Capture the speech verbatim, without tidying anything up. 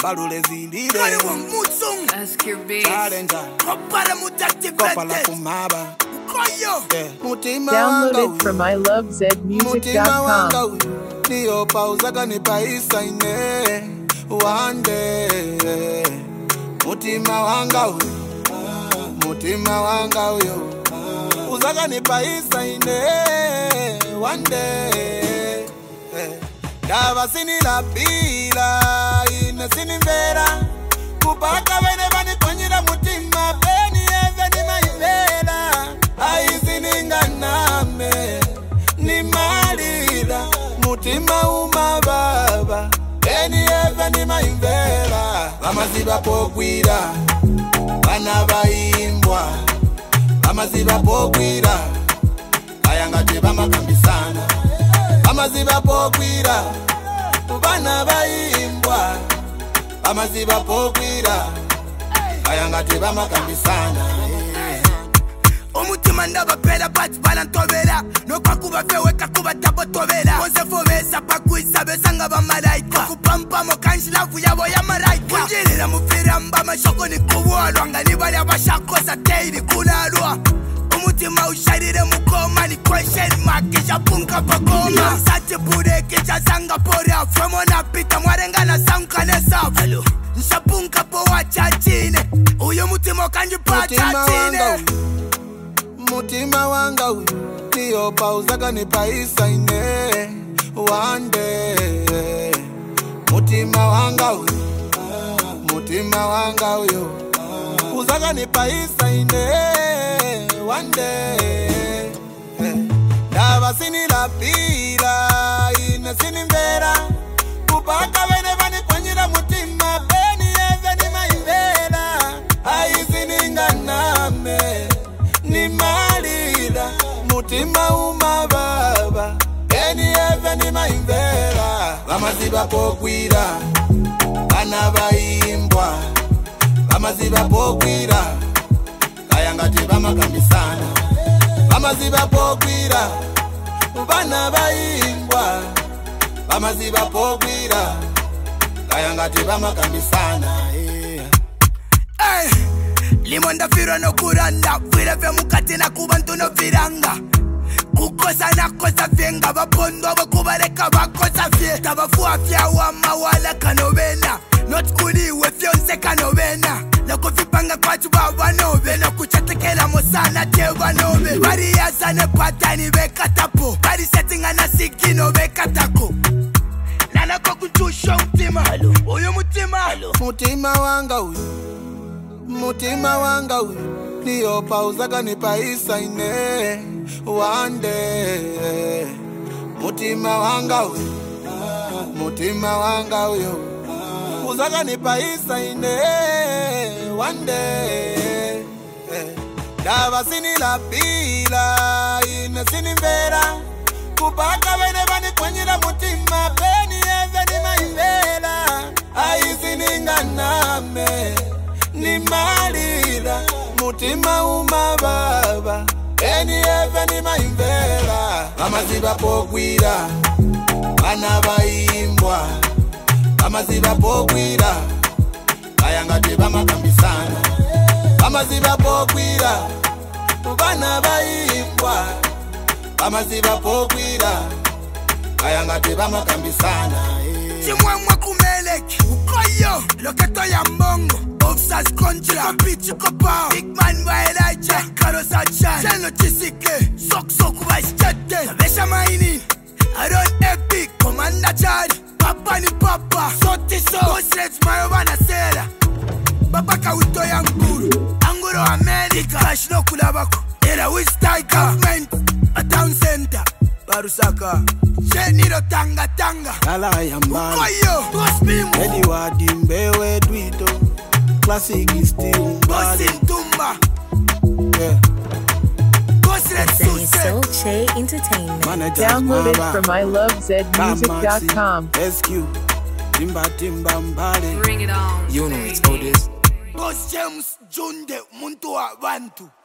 balule zilile challenger kopa la kumaba Download it from I love zed music dot com. Niyo pauzaga ni paisa ine one day mutima wanga uyo mutima wanga uyo uzaga ni paisa ine one day dava sini la pila ine sini mbera kupaka wene vani konyira mutima beni eve ni maivera aizini nganame ni malira mutima umababa beni eve ni maivera vamaziva pokwira vana vaimbwa vamaziva pokwira vayangati vamakambisana vamaziva pokwira vana vaimbwa vamaziva pokwira vayangati vamakambisana umutima ndabapela bati balantobela nokwakuba feweka kuba tabotobela konsefovesa pakuisa besanga bamalayika kupampamo kanjilavu yabo yamaraika kunjirira mufiramba mashoko ni kuwolwa ngani bali abashakosa teiri kulalwa umutima usharire mukoma ni question mark japunka pakoma sati bureke jazanga pora from on pita mwarengana sankanesa alo nsapunka po wachachine uyo mutima kanjipata chine mutima wanga uyu niyo pauzaga ni paisa ine one day mutima wanga uyu mutima wanga uyu uzaga ni paisa ine one day dava sini la pila ine sini mbera kupaka wene vani kwenyira mutima beni eve ni maivera aizini nganame ni malira mutima umababa beni eve ni maivera vamaziva pokwira vana vaimbwa vamaziva pokwira kayangati vamakambisana vamaziva pokwira vana vaimbwa vamaziva pokwira kayangati vamakambisana hey. Limonda firo no kuranda Fira fe mukati na kubantu no viranga kukosa na kosa venga bapondo bakubaleka bakosa fye tabafuwa fya wa mawala kanovena not kuli we fyonse kanovena nakufipanga kwatu baba nove nakuchatekela mosana teba nove bari yazane patani bekatapo bari settinga na sikino bekatako nanako kutusha mutima uyu mutima mutima wanga uyu mutima wanga uyu niyo pauzaga ni paisa ine one day mutima wanga uyu mutima wanga uyu uzaga ni paisa ine one day dava sini la pila ine sini mbera kupaka wene vani kwenyira mutima beni eve ni maivera aizini nganame ni malira mutima umababa beni eve ni maivera vamaziva pokwira vana vaimbwa vamaziva pokwira vayangati vamakambisana vamaziva pokwira vana vaimbwa vamaziva pokwira vayangati vamakambisana chimwemwe kumeleki ukoyo loketo ya mbongo Offsas contra Pichi kopa Big man wa Elijah Karo Sachan Cheno Chisike Sok Sok wa Ischete Sabesha maini Aron Epic Commander Chad Papa ni papa Soti so Ghost Mayo wana sera Baba kawito ya nguru Anguro America Cash no kulabako Era Wistaika Government A town center Barusaka Cheniro tanga tanga Lala ya mbana Ukoyo Gospimu Edi wadimbewe dwito Classic is still Bossy Tumba Yeah Solche Entertainment. Download it from I love zed music dot com. S Q Timba Timba Mbale Bring it on. You know it's all this. Boss James Junde Muntu wa Bantu